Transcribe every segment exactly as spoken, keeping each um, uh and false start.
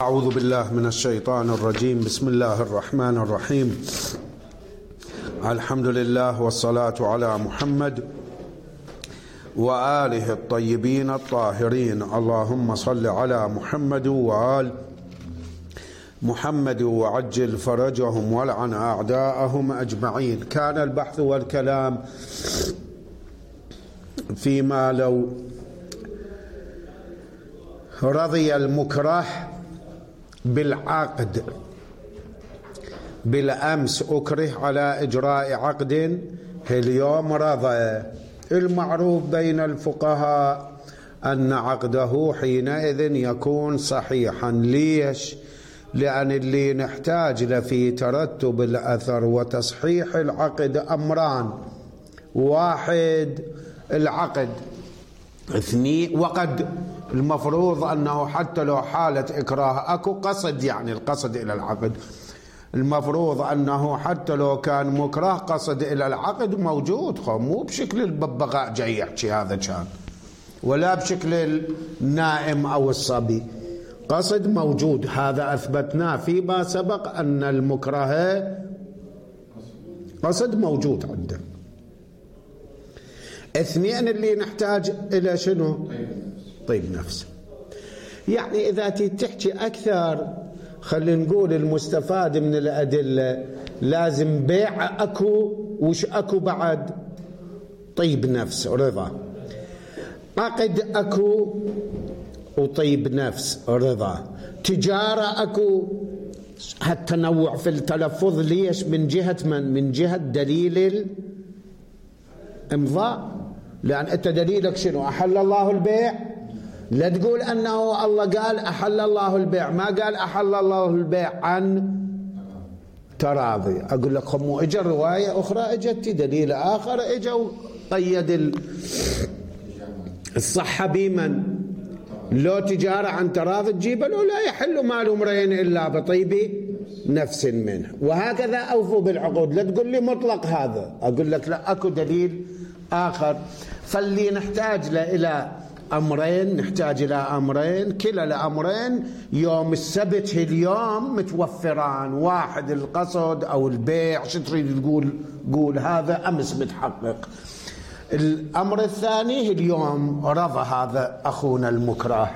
أعوذ بالله من الشيطان الرجيم. بسم الله الرحمن الرحيم. الحمد لله والصلاة على محمد وآله الطيبين الطاهرين. اللهم صل على محمد وآل محمد وعجل فرجهم والعن أعداءهم أجمعين. كان البحث والكلام فيما لو رضي المكره بالعقد. بالأمس أكره على إجراء عقد، اليوم رضى. المعروف بين الفقهاء أن عقده حينئذ يكون صحيحا. ليش؟ لأن اللي نحتاج له في ترتب الأثر وتصحيح العقد أمران: واحد العقد، اثنين وقد المفروض أنه حتى لو حالة إكراه أكو قصد، يعني القصد إلى العقد، المفروض أنه حتى لو كان مكره قصد إلى العقد موجود، مو بشكل الببغاء جاي يحكي هذا كان، ولا بشكل النائم أو الصبي، قصد موجود. هذا أثبتناه فيما سبق أن المكره قصد موجود عنده. اثنين اللي نحتاج إلى شنو؟ طيب نفسه. يعني إذا تحكي أكثر خلينا نقول المستفاد من الأدلة لازم بيع أكو، وش أكو بعد؟ طيب نفس، رضا. عقد أكو وطيب نفس، رضا. تجارة أكو. هالتنوع في التلفظ ليش؟ من جهة من؟ من جهة دليل الإمضاء. لأن أنت دليلك شنو؟ أحل الله البيع. لا تقول أنه الله قال أحل الله البيع، ما قال أحل الله البيع عن تراضي. أقول لك خمو إجا رواية أخرى إجت دليل آخر إجا وقيد الصحة بمن؟ لو تجارة عن تراضي تجيب له لا يحل مال امرئ إلا بطيب نفس منه. وهكذا أوفوا بالعقود. لا تقول لي مطلق هذا، أقول لك لا، أكو دليل آخر. فاللي نحتاج له إلى أمرين، نحتاج إلى أمرين، كلا الأمرين يوم السبت اليوم متوفران. واحد القصد أو البيع، شو تريد تقول؟ قول هذا أمس متحقق. الأمر الثاني اليوم رضى هذا أخونا المكره،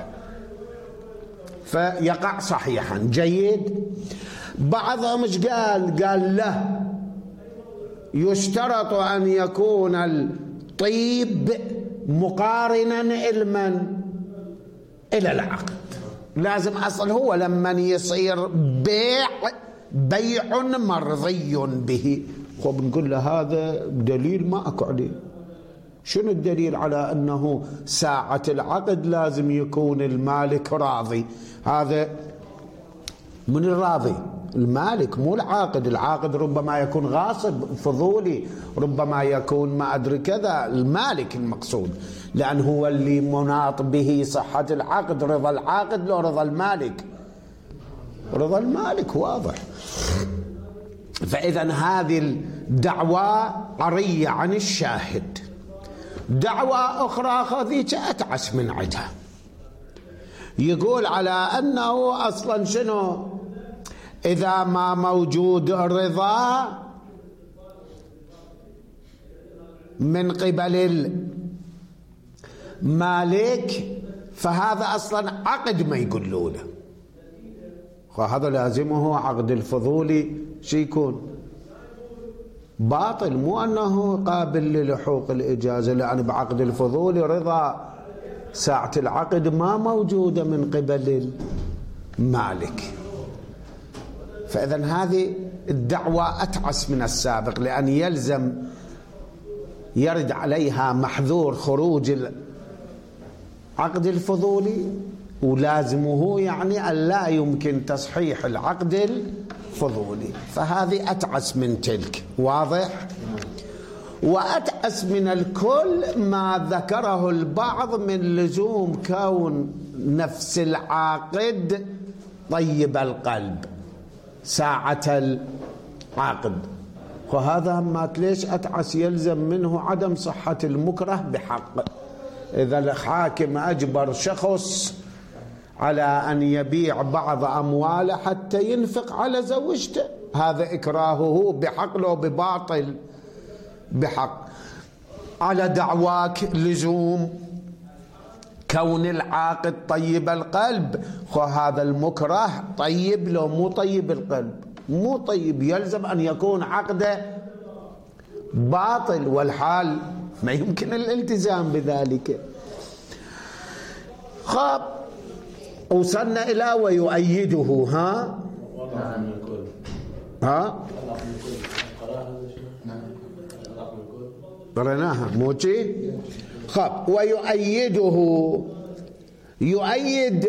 فيقع صحيحا. جيد. بعضهم ايش قال؟ قال له يشترط أن يكون الطيب مقارنا إلمن إلى العقد. لازم أصل هو لما يصير بيع بيع مرضي به. خب نقول له هذا دليل ما أكو عليه. شنو الدليل على أنه ساعة العقد لازم يكون المالك راضي؟ هذا من الراضي؟ المالك مو العاقد. العاقد ربما يكون غاصب فضولي، ربما يكون ما أدري كذا. المالك المقصود، لأن هو اللي مناط به صحة العقد. رضا العاقد لو رضا المالك، رضا المالك واضح. فإذا هذه الدعوة عرية عن الشاهد. دعوة أخرى خذيت أتعس من عدها، يقول على أنه أصلا شنو؟ إذا ما موجود الرضا من قبل المالك فهذا أصلا عقد ما يقولوا له. وهذا لازمه عقد الفضولي شي يكون باطل، مو أنه قابل للحوق الإجازة. لأن بعقد الفضولي رضا ساعة العقد ما موجودة من قبل المالك. فإذا هذه الدعوة أتعس من السابق، لأن يلزم يرد عليها محذور خروج العقد الفضولي، ولازمه يعني أن لا يمكن تصحيح العقد الفضولي. فهذه أتعس من تلك. واضح؟ وأتعس من الكل ما ذكره البعض من لزوم كون نفس العاقد طيب القلب ساعة العقد. وهذا ما ليش أتعس؟ يلزم منه عدم صحة المكره بحق. إذا الحاكم أجبر شخص على أن يبيع بعض أمواله حتى ينفق على زوجته، هذا إكراهه بحق لو بباطل؟ بحق. على دعواك لزوم كون العاقد طيب القلب، خو هذا المكره طيب لو مو طيب القلب؟ مو طيب، يلزم أن يكون عقده باطل، والحال ما يمكن الالتزام بذلك. خاب وصلنا إلى ويؤيده. ها ها قرناها موتي. خاب ويؤيده، يؤيد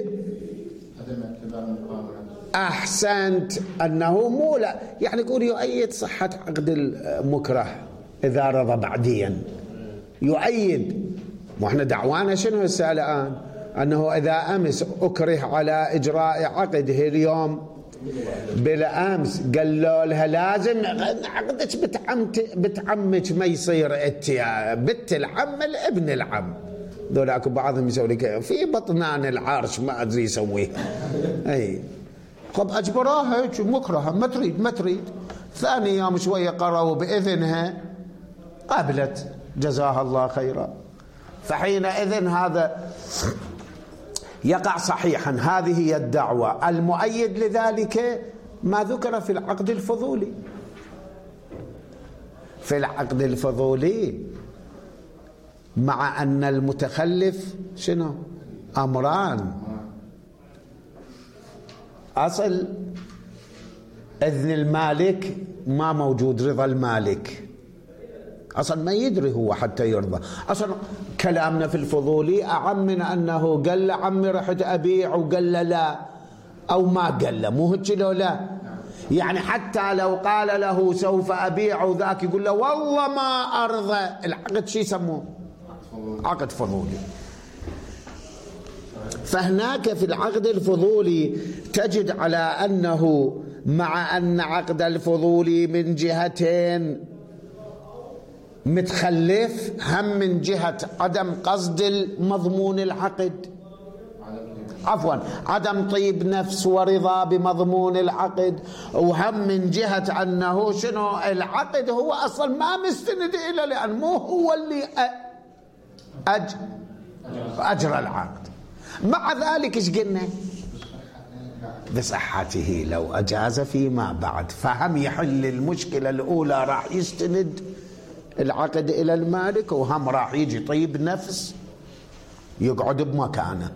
أحسنت أنه مو لا يعني يقول يؤيد صحة عقد المكره إذا رضى بعديا، يؤيد. واحنا دعوانا شنو هسه الآن؟ أنه إذا أمس أكره على إجراء عقده اليوم بالأمس قالوا لها لازم عقدك بتعمت بتعمك ما يصير اتيا بنت العم الابن العم، ذولاك بعضهم يسوي لك في بطنان العرش ما أدري يسويها. أي خب أجبروها مكرهة ما تريد ما تريد، ثاني يوم شوية قرأوا بإذنها قابلت جزاها الله خيرا، فحينئذ هذا يقع صحيحا. هذه هي الدعوة. المؤيد لذلك ما ذكر في العقد الفضولي. في العقد الفضولي مع أن المتخلف شنو؟ أمران. أصل إذن المالك ما موجود، رضا المالك أصلا ما يدري هو حتى يرضى. أصلا كلامنا في الفضولي أعم من أنه قال له عمي رحت أبيع وقال له لا، أو ما قال له، مو هيك لو لا يعني حتى لو قال له سوف أبيع وذاك يقول له والله ما أرضى، العقد شي يسموه؟ عقد فضولي. فهناك في العقد الفضولي تجد على أنه مع أن عقد الفضولي من جهتين متخلف، هم من جهة عدم قصد المضمون العقد، عفوا عدم طيب نفس ورضا بمضمون العقد، وهم من جهة أنه شنو العقد هو أصلا ما مستند إلى، لأن مو هو اللي أج أجرى العقد. مع ذلك إيش قلنا؟ بصحته لو أجاز فيما بعد، فهم يحل المشكلة الأولى راح يستند العقد إلى المالك، وهم راح يجي طيب نفس يقعد بمكانه.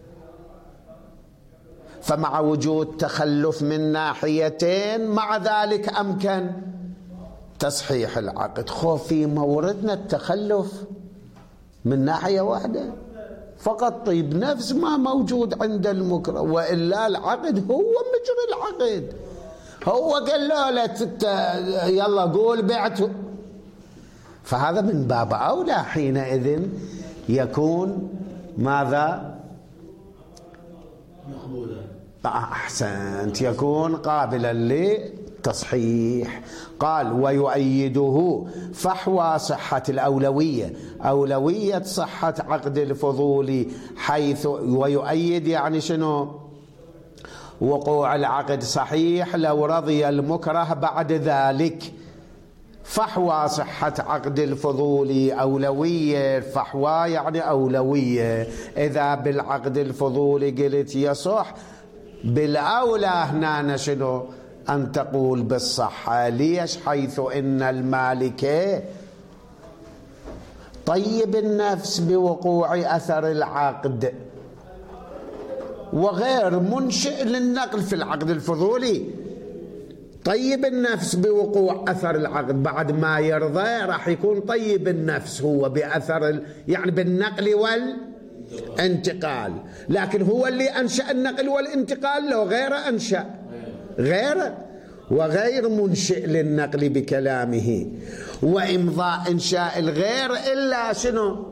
فمع وجود تخلف من ناحيتين مع ذلك أمكن تصحيح العقد. خوف في موردنا التخلف من ناحية واحدة فقط، طيب نفس ما موجود عند المكره، وإلا العقد هو مجري العقد، هو قال له لا يلا قول بعته، فهذا من باب أولى حينئذ يكون ماذا؟ مقبولا. أحسنت، يكون قابلا للتصحيح. قال ويؤيده فحوى صحة الأولوية، أولوية صحة عقد الفضول، حيث ويؤيد يعني شنو؟ وقوع العقد صحيح لو رضي المكره بعد ذلك. فحوى صحة عقد الفضول أولوية، فحوى يعني أولوية. إذا بالعقد الفضولي قلت يصح، بالأولى هنا شنو؟ أن تقول بالصحة. ليش؟ حيث إن المالك طيب النفس بوقوع أثر العقد وغير منشئ للنقل. في العقد الفضولي طيب النفس بوقوع أثر العقد، بعد ما يرضى راح يكون طيب النفس هو بأثر ال... يعني بالنقل والانتقال، لكن هو اللي أنشأ النقل والانتقال لو غير أنشأ غير، وغير منشئ للنقل بكلامه وإمضاء إنشاء الغير إلا شنو؟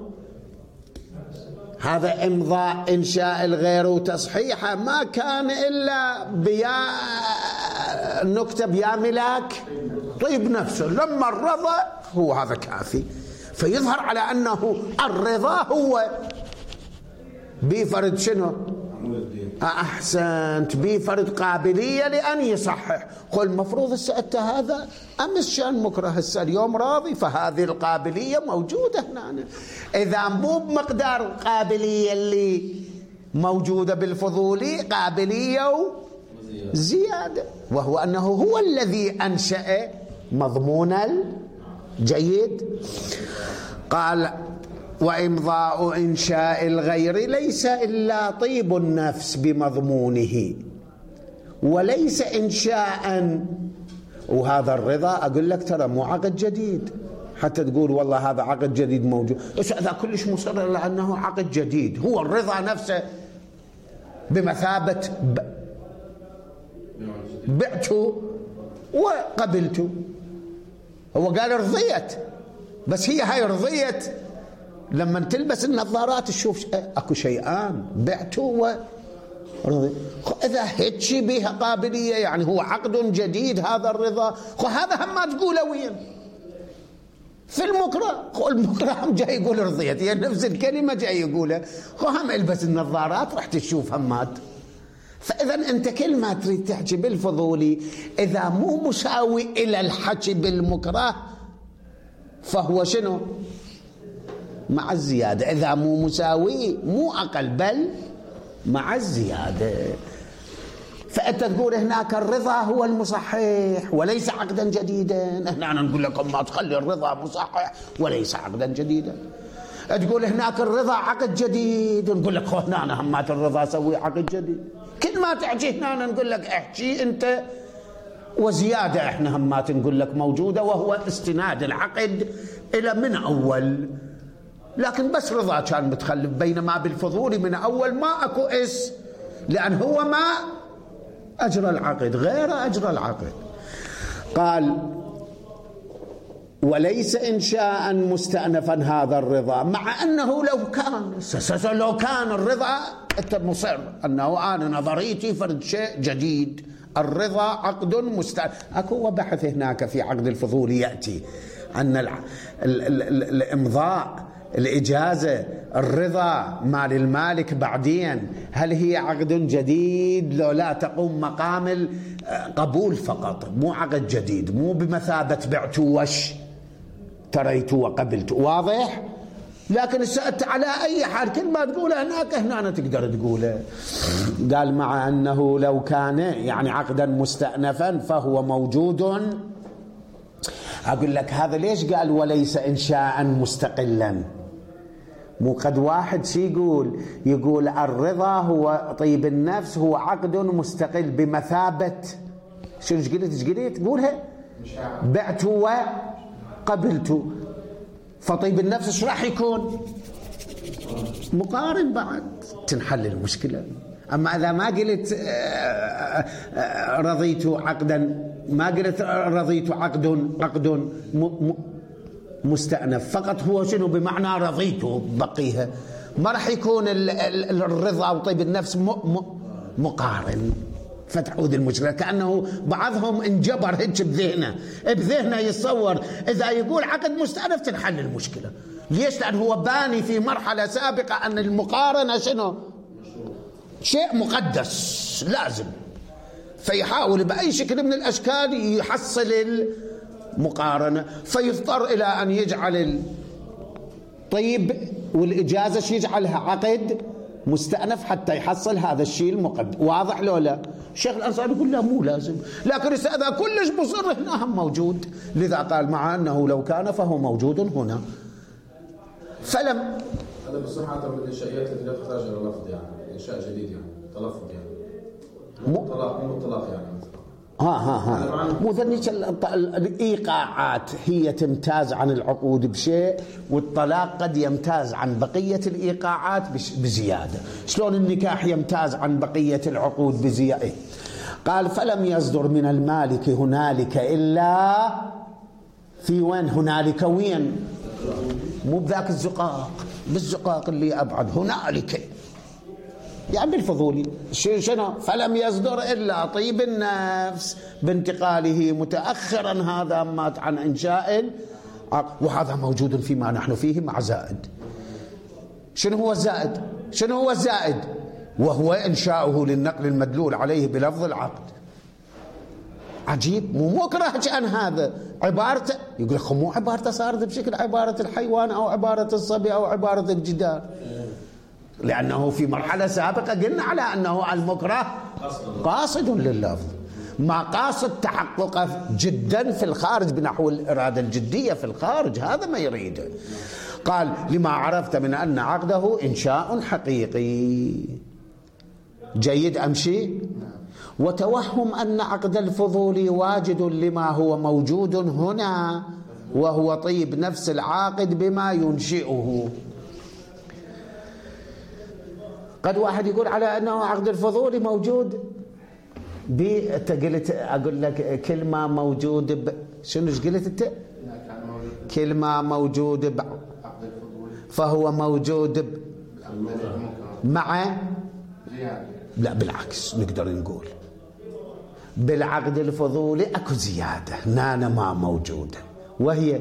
هذا إمضاء إنشاء الغير وتصحيحه ما كان إلا بيا نكتب يا ملاك طيب نفسه، لما الرضا هو هذا كافي. فيظهر على أنه الرضا هو بفرد شنو؟ أحسنت، بفرض قابلية لأن يصحح. قل المفروض السألت هذا أمس شان مكره هسه اليوم راضي، فهذه القابلية موجودة هنا. إذا مو بمقدار القابلية اللي موجودة بالفضولي، قابلية زيادة، وهو أنه هو الذي أنشأ مضمون الجيد. قال وإمضاء إنشاء الغير ليس إلا طيب النفس بمضمونه، وليس إنشاء. وهذا الرضا أقول لك ترى مو عقد جديد، حتى تقول والله هذا عقد جديد موجود، بس هذا كلش مصر لأنه عقد جديد. هو الرضا نفسه بمثابة ب... بعت وقبلت. هو قال رضيت، بس هي هاي رضيت لما تلبس النظارات تشوف اكو شيئان، بعت ورضي. اذا هيك بها قابليه يعني هو عقد جديد هذا الرضا. هذا هم ما تقوله وين في المكره. المكره هم جاي يقول رضيت، هي يعني نفس الكلمه جاي يقولها. هم البس النظارات راح تشوف همات. فاذا انت كل ما تريد تحكي بالفضولي اذا مو مساوي الى الحكي بالمكره فهو شنو؟ مع الزيادة. إذا مو مساوي مو أقل بل مع الزيادة. فأنت تقول هناك الرضا هو المصحح وليس عقدا جديدا. هنا نقول لكم ما تخلي الرضا مصحح وليس عقدا جديدا. تقول هناك الرضا عقد جديد، نقول لك هنا همات الرضا سوي عقد جديد. كل ما تحكي هنا نقول لك احكي أنت وزيادة. احنا همات نقول لك موجودة، وهو استناد العقد إلى من أول، لكن بس رضا كان متخلف. بينما بالفضولي من أول ما أكو إس، لأن هو ما أجرى العقد، غير أجرى العقد. قال وليس إنشاء مستأنفا هذا الرضا، مع أنه لو كان لو كان الرضا أنت مصر أنه أنا نظريتي فرد شيء جديد، الرضا عقد مستأنف. أكو بحث هناك في عقد الفضولي يأتي أن ال ال ال الإمضاء، الإجازة، الرضا مال المالك بعدين هل هي عقد جديد لو لا تقوم مقام القبول فقط، مو عقد جديد، مو بمثابة بعت وش تريت وقبلت. واضح؟ لكن سألت على أي حال كل ما تقوله هناك هنا تقدر تقوله. قال مع أنه لو كان يعني عقدا مستأنفا فهو موجود. أقول لك هذا ليش قال وليس إنشاء مستقلا؟ مو قد واحد شي يقول يقول الرضا هو طيب النفس هو عقد مستقل بمثابة شنو ايش قلت ايش قلت تقولها بعت وقبلت. فطيب النفس ايش راح يكون؟ مقارن بعد تنحل المشكلة. أما إذا ما قلت رضيت عقدا، ما قلت رضيت عقد عقد مستأنف فقط، هو شنو بمعنى رضيت بقيها، ما راح يكون الرضا وطيب النفس مقارن. فتعود المشكلة كأنه بعضهم انجبر هيك بذهنه بذهنه يتصور إذا يقول عقد مستأنف تنحل المشكلة. ليش؟ لأن هو باني في مرحلة سابقة أن المقارنة شنو؟ شيء مقدس لازم، فيحاول بأي شكل من الأشكال يحصل المقارنة، فيضطر إلى أن يجعل الطيب والإجازة شي يجعلها عقد مستأنف حتى يحصل هذا الشيء المقدم. واضح لو لا؟ الشيخ الأنصاري يقول لا مو لازم، لكن إذا كلش مصر هنا هم موجود، لذا قال مع أنه لو كان فهو موجود هنا. فلم هذا بصحة من الإنشائيات التي لا تحتاج إلى لفظ، يعني إنشاء جديد يعني تلفظ يعني مو طلاق مو طلاق يعني ها ها ها مو ذنيك الإيقاعات هي تمتاز عن العقود بشيء، والطلاق قد يمتاز عن بقية الإيقاعات بزيادة. شلون النكاح يمتاز عن بقية العقود بزيادة؟ قال فلم يصدر من المالك هنالك إلا في وين؟ هنالك وين؟ مو بذاك الزقاق، بالزقاق اللي أبعد هنالك يعني بالفضولي شنو؟ فلم يصدر إلا طيب النفس بانتقاله متأخرا، هذا مات عن إنشاء، وهذا موجود فيما نحن فيه مع زائد. شنو هو الزائد؟ شنو هو الزائد؟ وهو إنشاؤه للنقل المدلول عليه بلفظ العقد. عجيب، مو مكره كأن هذا عبارته، يقول لك مو عبارته صارت بشكل عبارة الحيوان أو عبارة الصبي أو عبارة الجدار، لأنه في مرحلة سابقة قلنا على أنه المكره قاصد لللفظ، ما قاصد تحققه جدا في الخارج بنحو الإرادة الجدية في الخارج، هذا ما يريده. قال لما عرفت من أن عقده إنشاء حقيقي. جيد أمشي. وتوهم أن عقد الفضول واجد لما هو موجود هنا، وهو طيب نفس العاقد بما ينشئه. قد واحد يقول على أنه عقد الفضول موجود ب انت قلت اقول لك كلمه موجود ب... شنو ايش قلت انت؟ كلمه موجود ب... فهو موجود ب... مع لا بالعكس، نقدر نقول بالعقد الفضولي اكو زياده نانا ما موجوده، وهي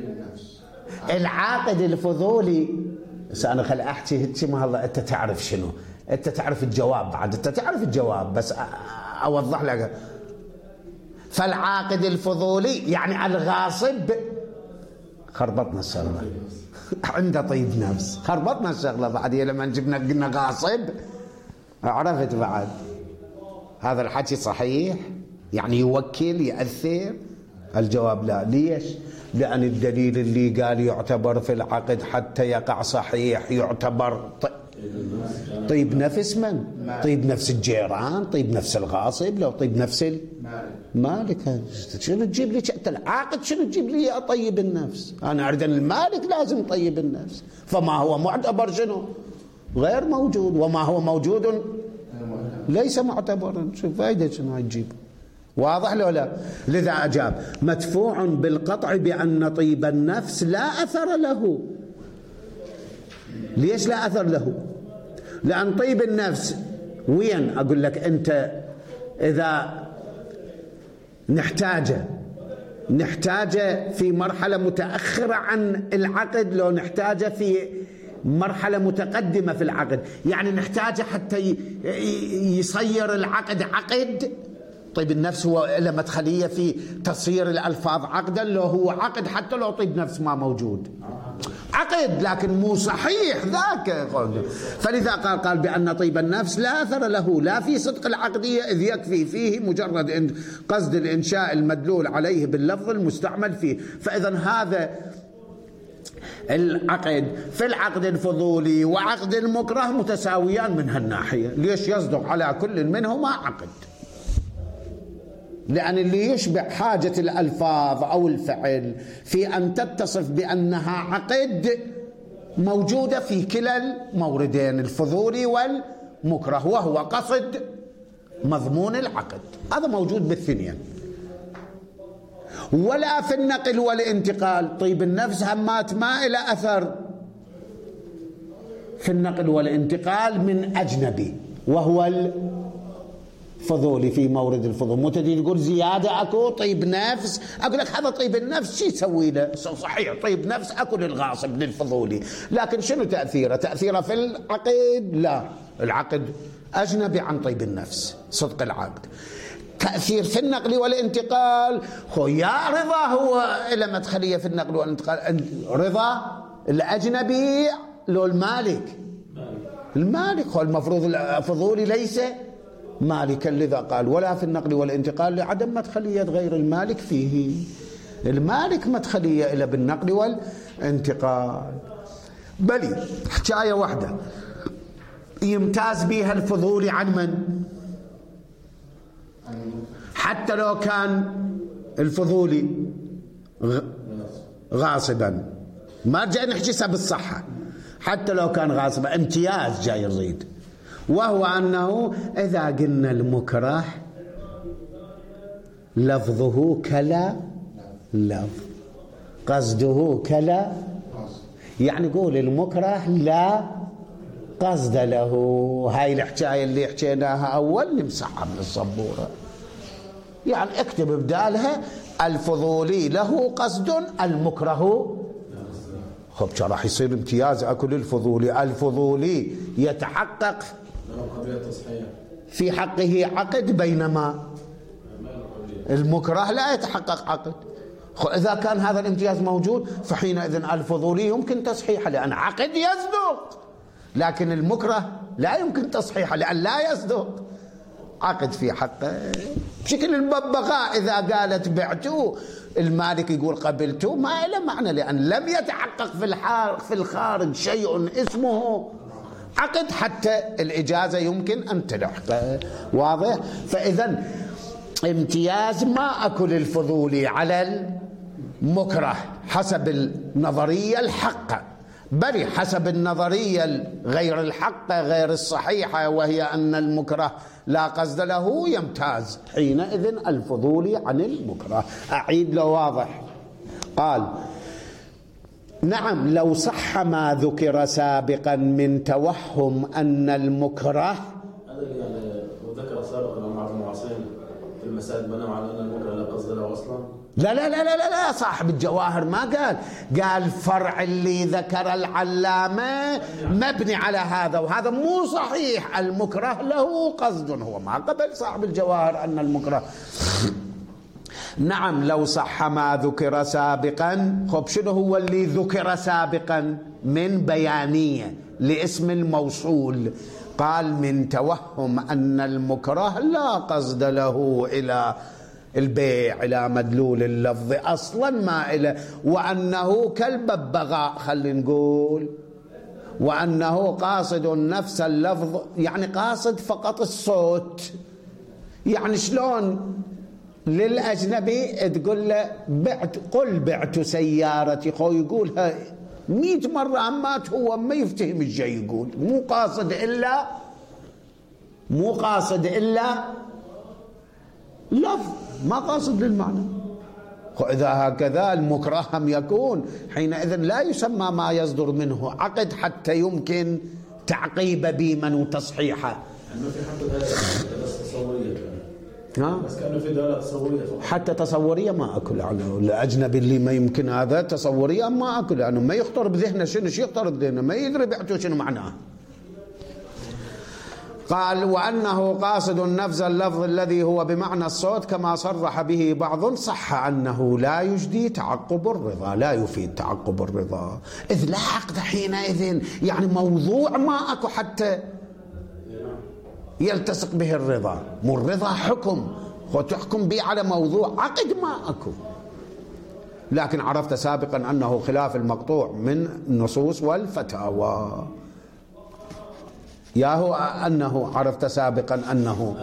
العقد الفضولي. بس انا خل احكي هيك، ما هلا انت تعرف شنو، انت تعرف الجواب، بعد انت تعرف الجواب بس اوضح لك. فالعاقد الفضولي يعني الغاصب، خربطنا الشغله عنده طيب نفس، خربطنا الشغله بعد لما جبنا قلنا غاصب، عرفت بعد هذا الحكي صحيح؟ يعني يوكل يأثر؟ الجواب لا. ليش؟ لأن الدليل اللي قال يعتبر في العقد حتى يقع صحيح يعتبر طيب نفس من؟ طيب نفس الجيران، طيب نفس الغاصب، لو طيب نفس المالك. شنو تجيب لي العاقد؟ شنو تجيب لي أطيب النفس؟ أنا أريد أن المالك لازم طيب النفس، فما هو معتبر شنو؟ غير موجود، وما هو موجود ليس معتبرا. شوف فايدة شنو تجيب؟ واضح لو لا؟ لذا أجاب مدفوع بالقطع بأن طيب النفس لا أثر له. ليش لا أثر له؟ لأن طيب النفس وين؟ أقول لك أنت إذا نحتاجه نحتاجه في مرحلة متأخرة عن العقد، لو نحتاجه في مرحلة متقدمة في العقد، يعني نحتاجه حتى يصير العقد عقد. طيب النفس هو له مدخلية في تصير الألفاظ عقدا، لو هو عقد حتى لو طيب نفس ما موجود عقد، لكن مو صحيح ذاك. فلذا قال قال بأن طيب النفس لا أثر له لا في صدق العقدية، إذ يكفي فيه مجرد قصد الإنشاء المدلول عليه باللفظ المستعمل فيه. فإذا هذا العقد في العقد الفضولي وعقد المكره متساويان من هالناحية. ليش؟ يصدق على كل منهما عقد، لأن اللي يشبع حاجة الألفاظ أو الفعل في أن تتصف بأنها عقد موجودة في كلا الموردين الفضولي والمكره، وهو قصد مضمون العقد، هذا موجود بالثنين. ولا في النقل والانتقال. طيب النفس همات ما إلى أثر في النقل والانتقال من أجنبي، وهو الفضولي في مورد الفضول. مو تجي تقول زيادة أكو طيب نفس، أقول لك هذا طيب النفس شو يسوي له؟ صحيح طيب نفس أكو للغاصب للفضولي، لكن شنو تأثيره؟ تأثيره في العقد؟ لا، العقد أجنبي عن طيب النفس، صدق العقد. تأثير في النقل والانتقال، خو يا رضا هو إلى مدخلية في النقل والانتقال. رضا الأجنبي لو المالك، المالك هو المفروض الفضولي ليس مالكا، لذا قال ولا في النقل والانتقال لعدم مدخلية غير المالك فيه. المالك مدخلية إلى بالنقل والانتقال. بلي حكاية واحدة يمتاز بها الفضولي عن من؟ حتى لو كان الفضولي غاصبا، ما جاي نحكيها بالصحة، حتى لو كان غاصبا امتياز جاي يريد، وهو أنه إذا قلنا المكره لفظه كلا لفظ، قصده كلا، يعني قول المكره لا قصد له. هاي الحكاية اللي حكيناها أول نمسحها من السبورة، يعني اكتب بدالها الفضولي له قصد المكره. خب راح يصير امتياز اكو للفضولي، الفضولي يتحقق في حقه عقد، بينما المكره لا يتحقق عقد. إذا كان هذا الامتياز موجود فحينئذ الفضولي يمكن تصحيحه لأن عقد يصدق، لكن المكره لا يمكن تصحيحه لأن لا يصدق عقد في حقه. بشكل الببغاء إذا قالت بعته المالك يقول قبلته ما له معنى، لأن لم يتحقق في في الخارج شيء اسمه عقد حتى الإجازة يمكن أن تلحق. واضح؟ فإذا امتياز ما أكل الفضولي على المكره حسب النظرية الحقة، بل حسب النظرية غير الحقة غير الصحيحة، وهي أن المكره لا قصد له، يمتاز حينئذ الفضولي عن المكره. أعيد لو واضح. قال نعم لو صح ما ذكر سابقا من توهم أن المكره، هذا يعني وذكر سابقا مع المعاصرين في المسائل بنوا على أن المكره لا قصد له أصلا. لا لا لا لا لا صاحب الجواهر ما قال، قال فرع اللي ذكر العلامة مبني على هذا، وهذا مو صحيح، المكره له قصد. هو ما قبل صاحب الجواهر أن المكره. نعم لو صح ما ذكر سابقا. خب شنو هو اللي ذكر سابقا؟ من بيانية لاسم الموصول. قال من توهم أن المكره لا قصد له إلى البيع، إلى مدلول اللفظ أصلا ما إلى، وأنه كالببغاء خلينا نقول، وأنه قاصد نفس اللفظ، يعني قاصد فقط الصوت. يعني شلون للأجنبي تقول له بعت، قل بعت سيارتي، خو يقولها مئة مرة أمات هو ما يفتهم الشيء يقول، مو قاصد إلا مو قاصد إلا لفظ، ما قاصد للمعنى. إذا هكذا المكره هم يكون حينئذ لا يسمى ما يصدر منه عقد حتى يمكن تعقيب بيما وتصحيحه. أنه في حتى دلالة تصورية، ها؟ بس كأنه في دلالة تصورية فقط. حتى تصورية ما أكل عنه، الأجنبي اللي ما يمكن هذا تصورية ما أكل عنه، ما يخطر بذهنه. شنو شو يخطر بذهنه؟ ما يدري بعته شنو معناه. قال وأنه قاصد نفس اللفظ الذي هو بمعنى الصوت كما صرح به بعض، صح أنه لا يجدي تعقب الرضا، لا يفيد تعقب الرضا، إذ لا عقد حينئذ، يعني موضوع ما أكو حتى يلتصق به الرضا. مو الرضا حكم وتحكم به على موضوع، عقد ما أكو. لكن عرفت سابقا أنه خلاف المقطوع من النصوص والفتاوى. يا هو أنه عرفت سابقا أنه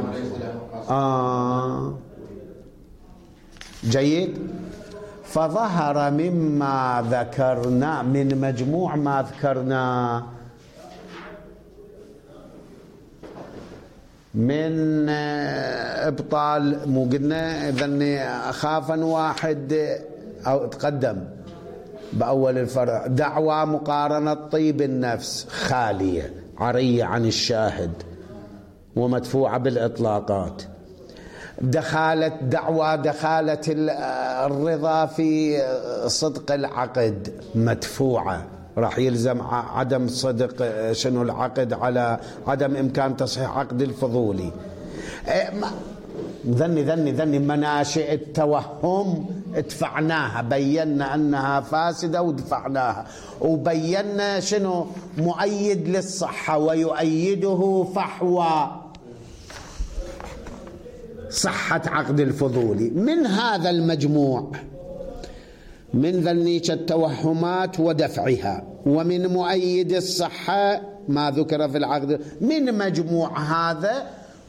آه جيد. فظهر مما ذكرنا من مجموع ما ذكرنا من إبطال، مو قلنا إذن خافا واحد أو تقدم بأول الفرع دعوى مقارنة طيب النفس خالية عرية عن الشاهد ومدفوعة بالإطلاقات. دخالة دعوى دخالة الرضا في صدق العقد مدفوعة، راح يلزم عدم صدق شنو العقد على عدم إمكان تصحيح عقد الفضولي. ذني ذني ذني مناشئ التوهم ادفعناها، بينا أنها فاسدة ودفعناها، وبينا شنو مؤيد للصحة ويؤيده فحوى صحة عقد الفضولي. من هذا المجموع من ذنيك التوهمات ودفعها، ومن مؤيد الصحة ما ذكر في العقد، من مجموع هذا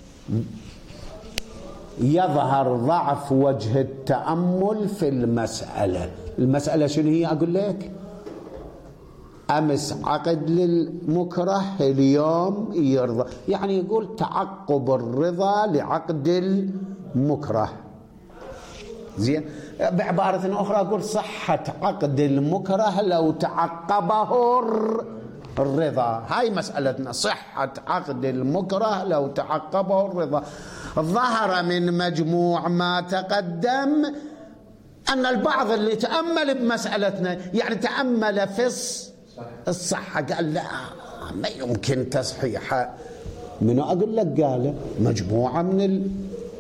يظهر ضعف وجه التأمل في المسألة. المسألة شنو هي؟ أقول لك أمس عقد للمكره، اليوم يرضى، يعني يقول تعقب الرضا لعقد المكره. زين، بعبارة أخرى أقول صحة عقد المكره لو تعقبه الرضا. هاي مسألتنا، صحة عقد المكره لو تعقبه الرضا. ظهر من مجموع ما تقدم أن البعض اللي تأمل بمسألتنا، يعني تأمل في الصحة، قال لا ما يمكن تصحيحها منو أقول لك قال؟ مجموعة من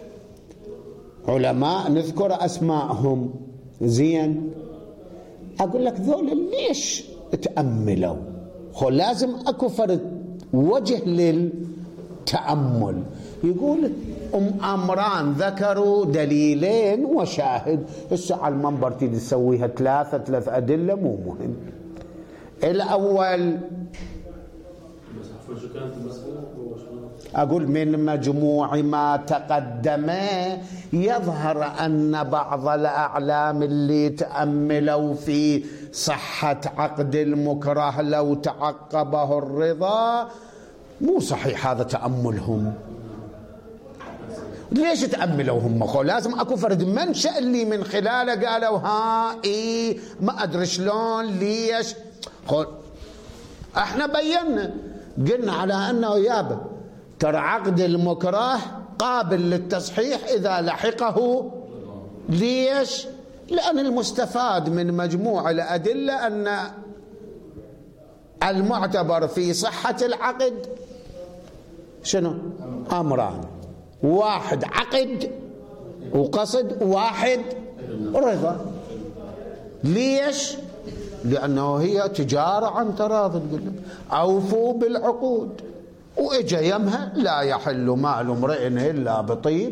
العلماء نذكر أسماءهم. زين، أقول لك ذول ليش تأملوا؟ خو لازم أكو فرد وجه للتأمل. يقول أم أمران ذكروا دليلين وشاهد. هسه على المنبر تيجي تسويها ثلاثة ثلاث أدلة مو مهم. الأول أقول من مجموع ما تقدم يظهر أن بعض الأعلام اللي تأملوا في صحة عقد المكره لو تعقبه الرضا مو صحيح هذا تأملهم. ليش تأملوا هم؟ خو لازم أكو فرد منشأ اللي من خلاله قالوا ها إيه ما أدري شلون ليش. خو احنا بينا قلنا على أنه يابا ترى عقد المكره قابل للتصحيح إذا لحقه. ليش؟ لأن المستفاد من مجموع الأدلة أن المعتبر في صحة العقد شنو؟ أمران: واحد عقد وقصد، واحد رضا. ليش؟ لأنه هي تجارة عن تراض. تقول لك أوفوا بالعقود، وإجا يمها لا يحل مال امرئ إلا بطيب.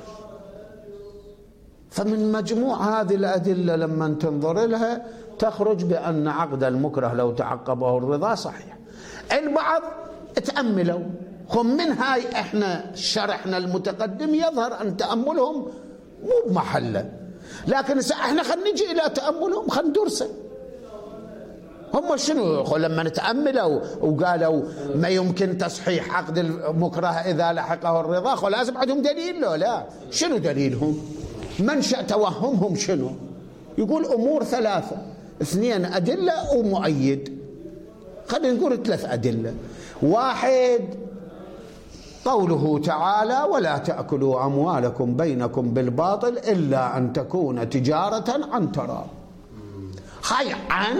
فمن مجموع هذه الأدلة لما تنظر لها تخرج بأن عقد المكره لو تعقبه الرضا صحيح. البعض تأملوا، خم من هاي احنا شرحنا المتقدم يظهر أن تأملهم مو بمحله، لكن احنا خلينا نجي إلى تأملهم، خلينا ندرسه هم شنو. لما نتأملوا وقالوا ما يمكن تصحيح عقد المكره إذا لحقه الرضا، خو لازم عندهم دليل. لا لا، شنو دليلهم؟ منشأ توهمهم شنو؟ يقول أمور ثلاثة: اثنين أدلة ومؤيد. خلينا نقول ثلاث أدلة. واحد قوله تعالى: ولا تأكلوا أموالكم بينكم بالباطل إلا أن تكون تجارة عن تراض. هاي عن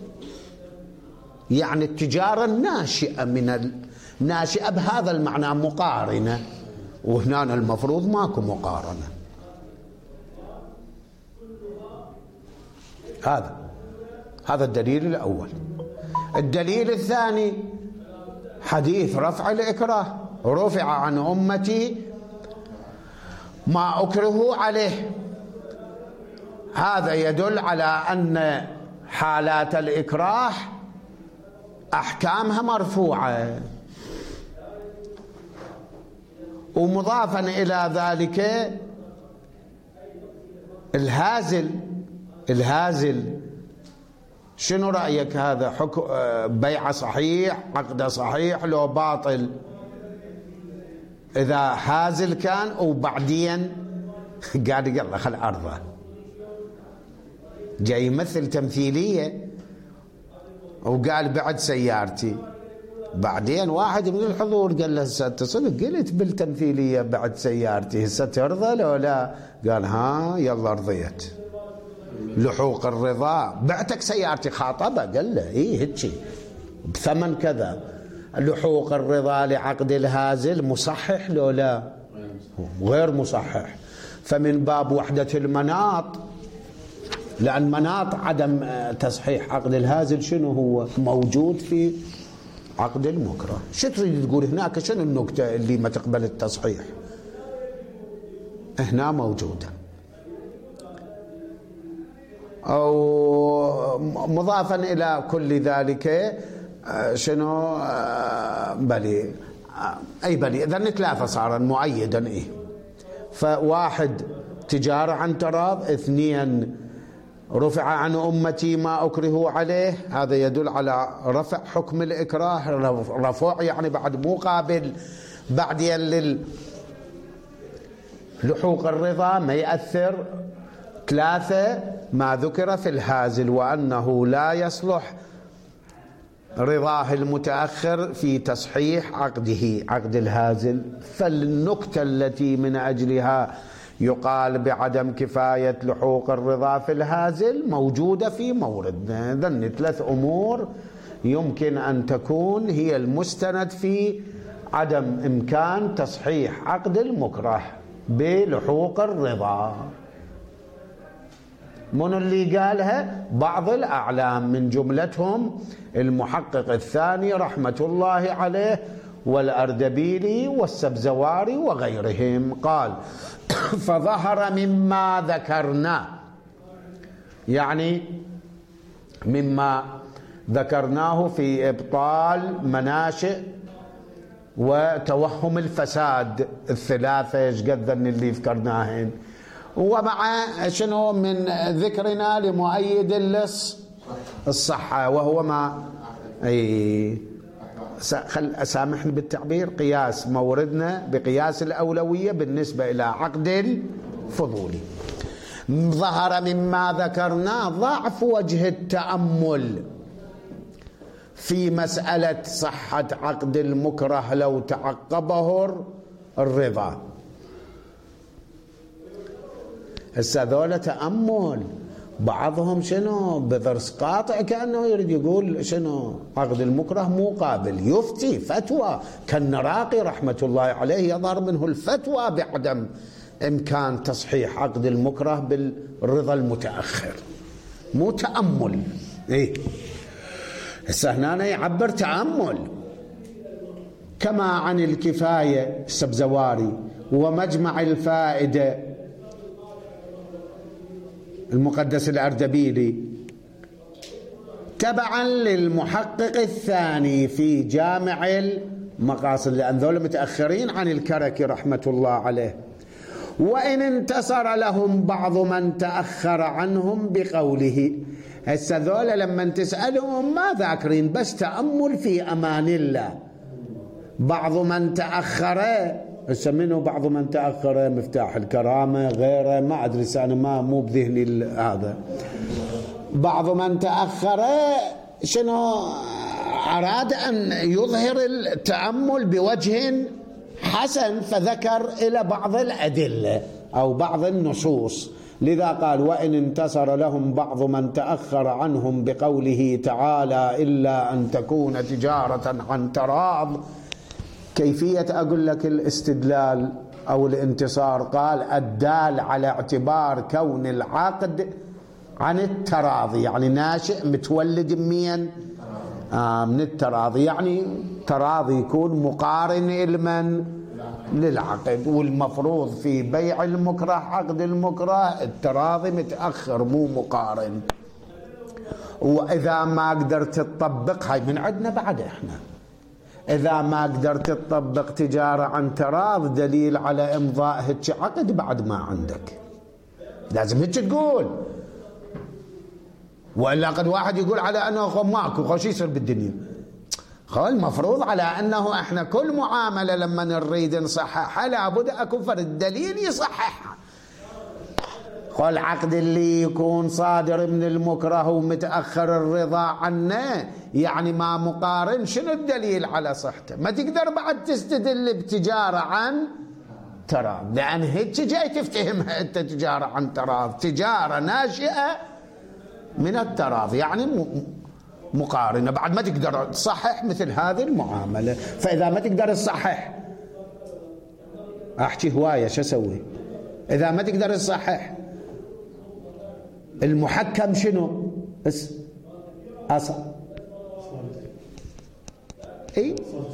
يعني التجارة الناشئة من الناشئة بهذا المعنى مقارنة، وهنا المفروض ماكو مقارنة. هذا هذا الدليل الأول. الدليل الثاني حديث رفع الإكراه: رفع عن أمتي ما أكرهوا عليه. هذا يدل على أن حالات الإكراه أحكامها مرفوعة. ومضافا إلى ذلك الهازل الهازل شنو رأيك؟ هذا حكم بيع صحيح، عقد صحيح لو باطل؟ إذا هازل كان وبعدين قاعد يلا خل أرضه، جاي يمثل تمثيلية وقال بعد سيارتي، بعدين واحد من الحضور قال له هسه تصدق قلت بالتمثيلية بعد سيارتي، هسه ترضى لو لا؟ قال ها يلا رضيت. لحوق الرضا: بعتك سيارتي. خاطبه قال له ايه هيك بثمن كذا. لحوق الرضا لعقد الهازل مصحح لو لا؟ غير مصحح. فمن باب وحدة المناط، لأن مناط عدم تصحيح عقد الهازل شنو هو؟ موجود في عقد المكره. شو تريد تقول هناك؟ شنو النكتة اللي ما تقبل التصحيح؟ هنا موجودة. أو مضافا إلى كل ذلك شنو؟ بلي أي بلي إذن ثلاثة صار مؤيدا. إيه؟ فواحد تجارة عن تراض، اثنين رفع عن أمتي ما أكرهوا عليه، هذا يدل على رفع حكم الإكراه، رفع يعني بعد مو قابل بعدين للحوق الرضا ما يأثر. ثلاثة ما ذكر في الهازل وأنه لا يصلح رضاه المتأخر في تصحيح عقده، عقد الهازل. فالنكتة التي من أجلها يقال بعدم كفاية لحوق الرضا في الهازل موجودة في مورد. ذن ثلاث أمور يمكن أن تكون هي المستند في عدم إمكان تصحيح عقد المكره بلحوق الرضا. من اللي قالها؟ بعض الأعلام، من جملتهم المحقق الثاني رحمة الله عليه والأردبيلي والسبزواري وغيرهم. قال: فظهر مما ذكرنا، يعني مما ذكرناه في إبطال مناشئ وتوهم الفساد الثلاثة، ايش قد اللي ذكرناهن، ومع شنو من ذكرنا لمؤيد اللص الصحة، وهو ما اي خل اسامحني بالتعبير قياس موردنا بقياس الأولوية بالنسبة إلى عقد الفضولي. ظهر مما ذكرنا ضعف وجه التأمل في مسألة صحة عقد المكره لو تعقبه الرضا. هسه ذولا تأمل، بعضهم شنو بضرس قاطع كأنه يريد يقول شنو عقد المكره مو قابل، يفتي فتوى كالنراقي رحمة الله عليه يظهر منه الفتوى بعدم إمكان تصحيح عقد المكره بالرضا المتأخر، مو تأمل. إيه هسه هنا يعبر تأمل. كما عن الكفاية السبزواري ومجمع الفائدة المقدس الأردبيلي تبعا للمحقق الثاني في جامع المقاصد، لأن ذول متأخرين عن الكركي رحمة الله عليه. وإن انتصر لهم بعض من تأخر عنهم بقوله، هسه ذولا لما تسألهم ما ذاكرين، بس تأمل في أمان الله. بعض من تأخر، هسه منه بعض من تأخر؟ مفتاح الكرامة غيره، ما أدري أنا ما مو بذهني هذا. بعض من تأخر شنو أراد أن يظهر التأمل بوجه حسن، فذكر إلى بعض الأدلة أو بعض النصوص، لذا قال: وإن انتصر لهم بعض من تأخر عنهم بقوله تعالى إلا أن تكون تجارة عن تراض. كيفية أقول لك الاستدلال أو الانتصار؟ قال: الدال على اعتبار كون العقد عن التراضي، يعني ناشئ متولد من آه من التراضي، يعني تراضي يكون مقارن لمن؟ للعقد. والمفروض في بيع المكره عقد المكره التراضي متأخر مو مقارن. وإذا ما قدرت تطبق، هاي من عندنا بعد إحنا، إذا ما قدرت تطبق تجارة عن تراض دليل على إمضاء هيك عقد بعد ما عندك، لازم هيك تقول. وإلا قد واحد يقول على أنه ماكو خوش يصير بالدنيا. خو المفروض على أنه إحنا كل معاملة لما نريد نصححها لابد أكون فرد دليل يصححها. خو العقد اللي يكون صادر من المكره ومتأخر الرضا عنه يعني ما مقارن، شنو الدليل على صحته؟ ما تقدر بعد تستدل بتجارة عن تراض، لأن هيك جاي تفتهمها أنت تجارة عن تراض، تجارة ناشئة من التراض يعني مقارنة، بعد ما تقدر تصحح مثل هذه المعاملة. فإذا ما تقدر تصحح، أحكي هواية شو أسوي؟ إذا ما تقدر تصحح المحكم شنو؟ بس أصل اي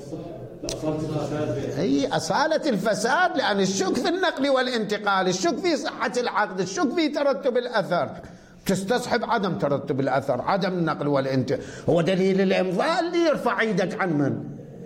اي اصالة الفساد، لأن الشك في النقل والانتقال، الشك في صحة العقد، الشك في ترتب الأثر، تستصحب عدم ترتب الأثر، عدم النقل والانتقال، هو دليل الإمضاء اللي يرفع ايدك عن من؟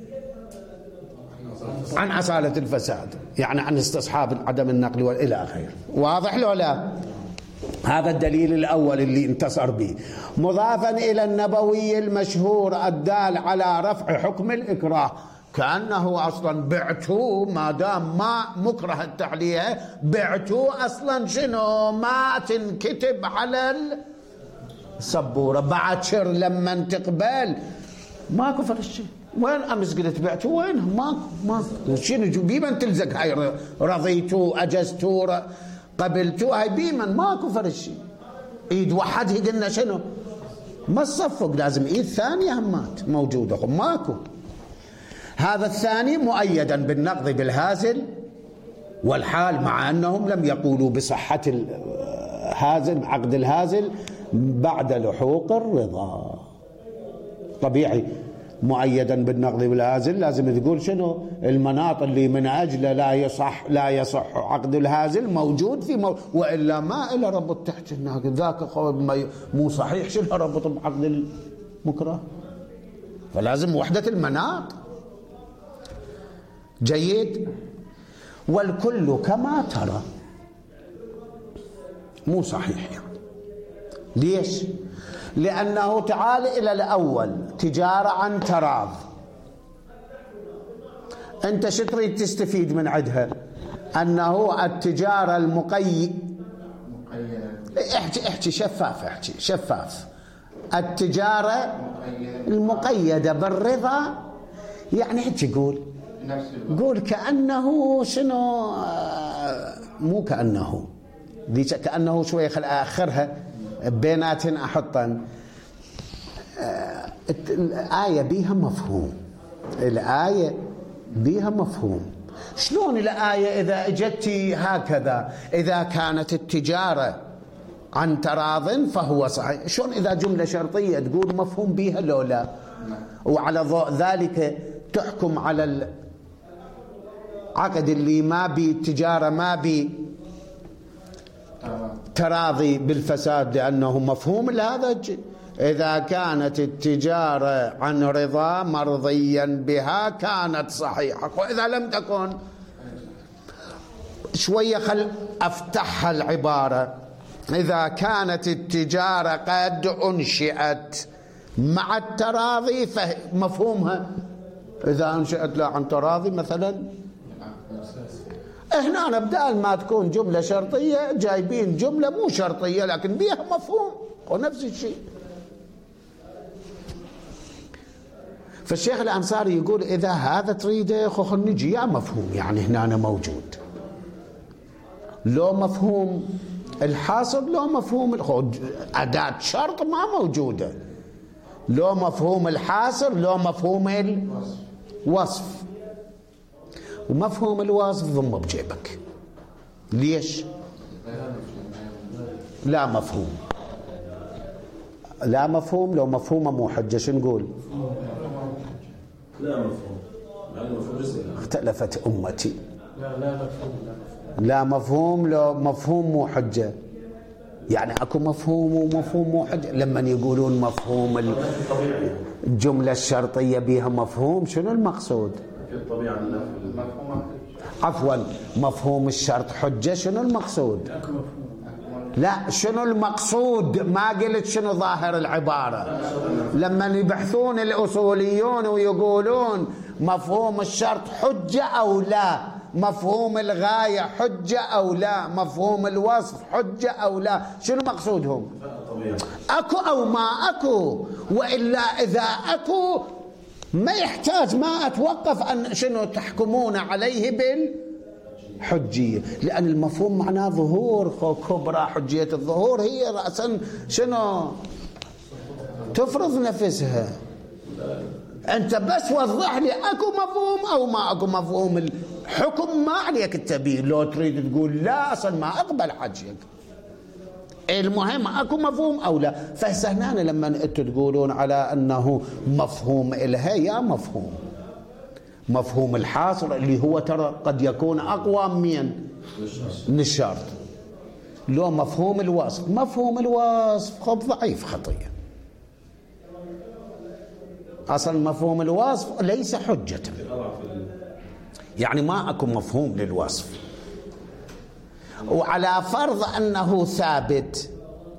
عن أصالة الفساد، يعني عن استصحاب عدم النقل والى آخره. واضح لو لا؟ هذا الدليل الأول اللي انتصر به، مضافا إلى النبوي المشهور الدال على رفع حكم الإكراه، كأنه أصلا بعتوه ما دام ما مكره التعلية، بعتوه أصلا شنو؟ ما تنكتب على السبورة بعد شر لما تقبل ماكو فرق شيء. وين أمس قلت بعتوه؟ وين؟ ماكو ماكو شنو بيما تلزق هاي رضيتوه أجزتوه قبلتوه، هاي بيما ماكو فرق شيء. ايد وحد هي قلنا شنو؟ ما تصفق، لازم ايد ثانية همات موجودة، ماكو. هذا الثاني مؤيدا بالنقض بالهازل والحال، مع أنهم لم يقولوا بصحة الهازل عقد الهازل بعد لحوق الرضا. طبيعي مؤيدا بالنقض بالهازل لازم تقول شنو المناط اللي من أجله لا يصح لا يصح عقد الهازل موجود في مو... وإلا ما إلا ربط تحت ذاك مو صحيح، شنو ربط بعقد المكره؟ فلازم وحدة المناط. جيد. والكل كما ترى مو صحيح يعني. ليش؟ لأنه تعال إلى الأول تجارة عن تراض، أنت شو تريد تستفيد من عندها؟ أنه التجارة المقيد احكي احكي شفاف احكي شفاف التجارة المقيدة بالرضا، يعني احكي قول قول كأنه شنو، مو كأنه ذي كأنه شوية خل آخرها بيناتن أحطن. الآية بيها مفهوم، الآية بيها مفهوم. شلون الآية إذا اجتي هكذا إذا كانت التجارة عن تراض فهو صحيح، شلون إذا جملة شرطية تقول مفهوم بيها لو لا؟ وعلى ضوء ذلك تحكم على العقد اللي ما بي تجارة ما بي تراضي بالفساد لأنه مفهوم لهذا. إذا كانت التجارة عن رضا مرضيا بها كانت صحيحة، وإذا لم تكن شوية خل أفتحها العبارة. إذا كانت التجارة قد أنشئت مع التراضي فمفهومها إذا أنشئت لا عن تراضي مثلا، هنا نبدأ ما تكون جملة شرطية جايبين جملة مو شرطية لكن بيها مفهوم ونفس الشيء. فالشيخ الأنصاري يقول إذا هذا تريده خو نجي يا مفهوم يعني هنا أنا موجود، لو مفهوم الحاصل لو مفهوم أداة شرط ما موجودة، لو مفهوم الحاصر لو مفهوم الوصف، ومفهوم الوصف ضمه بجيبك. ليش؟ لا مفهوم لا مفهوم لو مفهومه مو حجة شو نقول؟ لا مفهوم يعني مفهوم جزئي. اختلفت أمتي. لا لا مفهوم لا مفهوم لو مفهوم مو حجة، يعني اكو مفهوم ومفهوم مو حجة. لما يقولون مفهوم الجملة الشرطية بها مفهوم شنو المقصود؟ الطبيعة عفوا مفهوم الشرط حجة شنو المقصود؟ لا شنو المقصود؟ ما قلت شنو ظاهر العبارة. لما يبحثون الأصوليون ويقولون مفهوم الشرط حجة أو لا، مفهوم الغاية حجة أو لا، مفهوم الوصف حجة أو لا، شنو مقصودهم؟ أكو أو ما أكو، وإلا إذا أكو ما يحتاج ما أتوقف أن شنو تحكمون عليه بالحجية، لأن المفهوم معناه ظهور كبرى. حجية الظهور هي رأسا شنو تفرض نفسها. أنت بس وضح لي أكو مفهوم أو ما أكو مفهوم. الحكم ما عليك التبين، لو تريد تقول لا أصلا ما أقبل حجيك، المهم أكو مفهوم أو لا. فهسه هنا لما أنتم تقولون على أنه مفهوم إلها يا مفهوم مفهوم الحاصر اللي هو ترى قد يكون أقوى من من الشرط، لو مفهوم الوصف مفهوم الوصف خب ضعيف خطية. أصلا مفهوم الوصف ليس حجة، يعني ما أكو مفهوم للوصف. وعلى فرض أنه ثابت،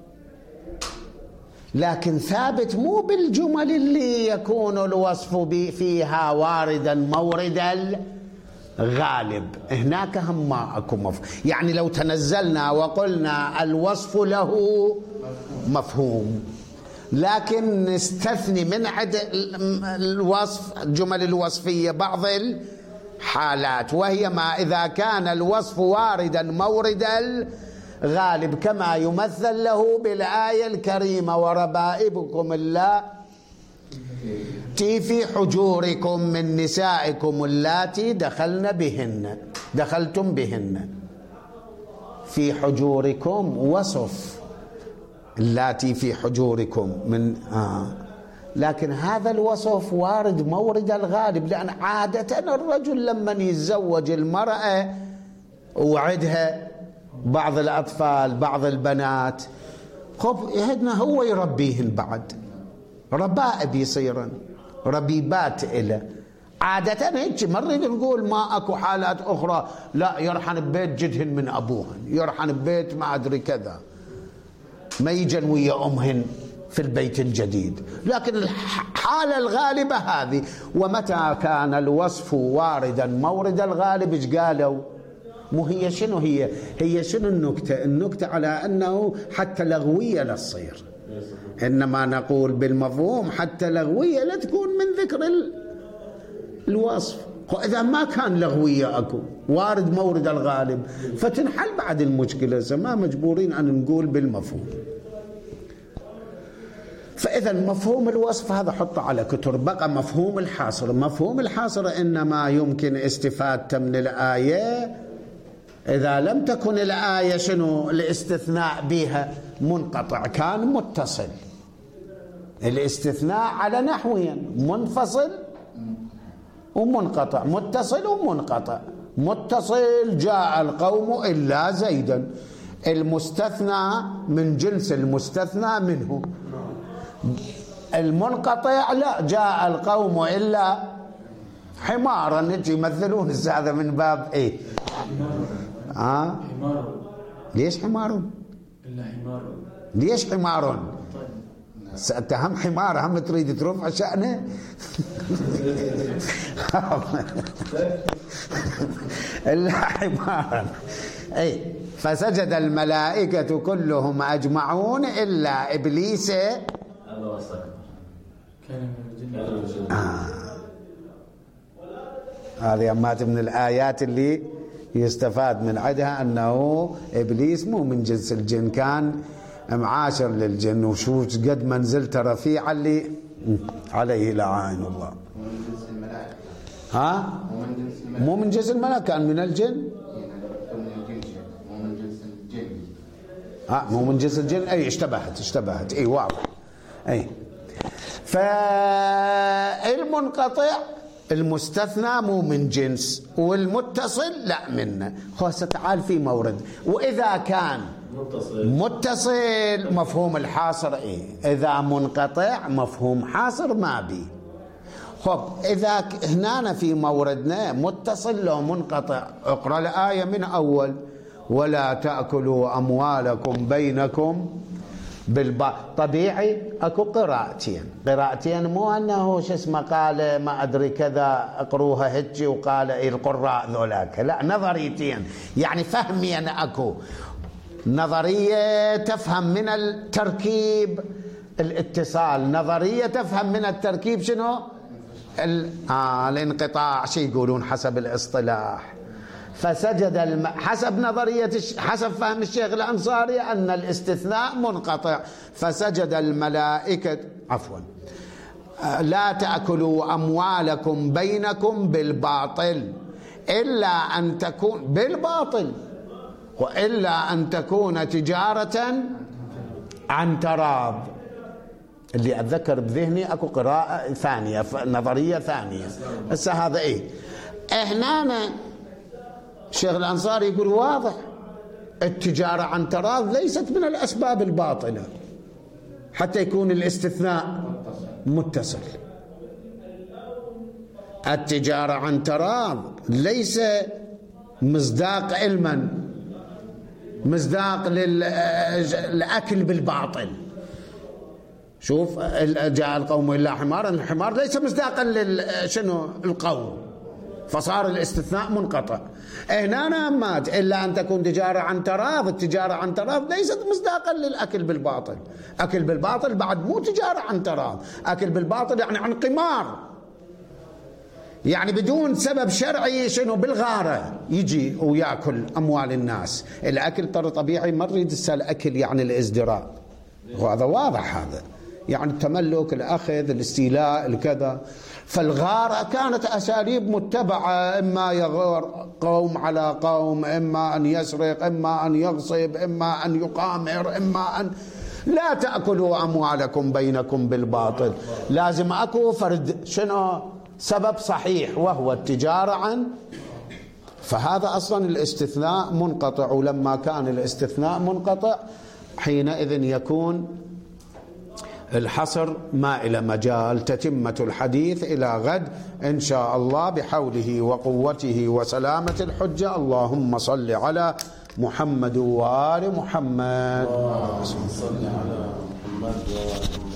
لكن ثابت مو بالجمل اللي يكون الوصف فيها واردا مورد الغالب. هناك هم ما أكو مفهوم. يعني لو تنزلنا وقلنا الوصف له مفهوم، لكن نستثني من عد الوصف الجمل الوصفية بعض الحالات، وهي ما إذا كان الوصف واردا مورد الغالب، كما يمثل له بالآية الكريمة وربائبكم الله يأتي في حجوركم من نسائكم اللاتي دخلن بهن دخلتم بهن. في حجوركم وصف اللاتي في حجوركم من آه. لكن هذا الوصف وارد مورد الغالب، لأن عادة الرجل لما يتزوج المرأة وعدها بعض الأطفال بعض البنات خب يهدنا هو يربيهن، بعد ربائب يصيرن ربيبات إله. عادة هيك ما نريد نقول ما أكو حالات أخرى لا يرحن ببيت جدهن من أبوهن، يرحن ببيت ما أدري كذا، ما يجن ويا أمهن في البيت الجديد، لكن الحالة الغالبة هذه. ومتى كان الوصف واردا مورد الغالب ايش قالوا؟ مو هي شنو هي هي شنو النكتة؟ النكتة على أنه حتى لغوية لا تصير، إنما نقول بالمفهوم حتى لغوية لا تكون من ذكر الوصف. إذا ما كان لغوية أكو وارد مورد الغالب فتنحل بعد المشكلة، ما مجبورين أن نقول بالمفهوم. فإذا مفهوم الوصف هذا حطه على كتر. بقى مفهوم الحاصر. مفهوم الحاصر إنما يمكن استفادته من الآية إذا لم تكن الآية شنو الاستثناء بها منقطع، كان متصل. الاستثناء على نحوين: منفصل ومنقطع، متصل ومنقطع. متصل جاء القوم إلا زيدا، المستثنى من جنس المستثنى منه. المنقطع لا جاء القوم إلا حمارا. نجي يمثلون هذا من باب ايه؟ آه؟ حمار. ليش حمار؟ إلا حمار. ليش حمار؟ سأتهم حمار هم تريد ترفع شأنه. إلا حمارا. أي فسجد الملائكة كلهم أجمعون إلا إبليس آه. هذه أمات من الآيات اللي يستفاد من عدها أنه إبليس مو من جنس الجن، كان معاشر للجن، وشو قد منزلته رفيعة اللي عليه لعائن الله. ها مو من جنس الملائكة، كان من الجن. ها مو من جنس الجن. أي اشتبهت اشتبهت أي واضح. أي فالمنقطع المستثنى مو من جنس، والمتصل لا منه. خلاص تعال في مورد. وإذا كان متصل, متصل مفهوم الحاصر إيه، إذا منقطع مفهوم حاصر ما بي. خب إذا هنا في موردنا متصل لو منقطع، اقرأ الآية من أول: ولا تأكلوا أموالكم بينكم بالباطل. طبيعي اكو قراءتين قراءتين مو انه شو اسمه قال ما ادري كذا اقروها هجي وقال القراء ذولاك، لا، نظريتين يعني فهمين. اكو نظريه تفهم من التركيب الاتصال، نظريه تفهم من التركيب شنو آه الانقطاع. شي يقولون حسب الاصطلاح. فسجد الم... حسب نظرية حسب فهم الشيخ الأنصاري أن الاستثناء منقطع. فسجد الملائكة عفوا لا تأكلوا أموالكم بينكم بالباطل إلا أن تكون بالباطل وإلا أن تكون تجارة عن تراض. اللي أتذكر بذهني أكو قراءة ثانية نظرية ثانية. هسه هذا إيه هنا الشيخ الأنصاري يقول واضح التجارة عن تراض ليست من الأسباب الباطلة حتى يكون الاستثناء متصل. التجارة عن تراض ليس مصداق علما، مصداق للأكل بالباطل. شوف جاء القوم إلا حمارا، الحمار ليس مصداقا لشنو القوم، فصار الاستثناء منقطع. هنا مات إلا أن تكون تجارة عن تراض. التجارة عن تراض ليست مصداقا للأكل بالباطل. أكل بالباطل بعد مو تجارة عن تراض، أكل بالباطل يعني عن قمار، يعني بدون سبب شرعي شنو بالغارة يجي ويأكل أموال الناس. الأكل ترى طبيعي، ما نريد الأكل يعني الازدراء، وهذا واضح. هذا يعني التملك، الأخذ، الاستيلاء، الكذا. فالغارة كانت أساليب متبعة، إما يغار قوم على قوم، إما أن يسرق، إما أن يغصب، إما أن يقامر، إما أن لا تأكلوا أموالكم بينكم بالباطل. لازم أكو فرد شنو سبب صحيح وهو التجارة عن، فهذا أصلا الاستثناء منقطع. ولما كان الاستثناء منقطع حينئذ يكون الحصر ما إلى مجال. تتمة الحديث إلى غد إن شاء الله بحوله وقوته وسلامة الحجة. اللهم صل على محمد وآل محمد. اللهم صل على محمد وآل محمد.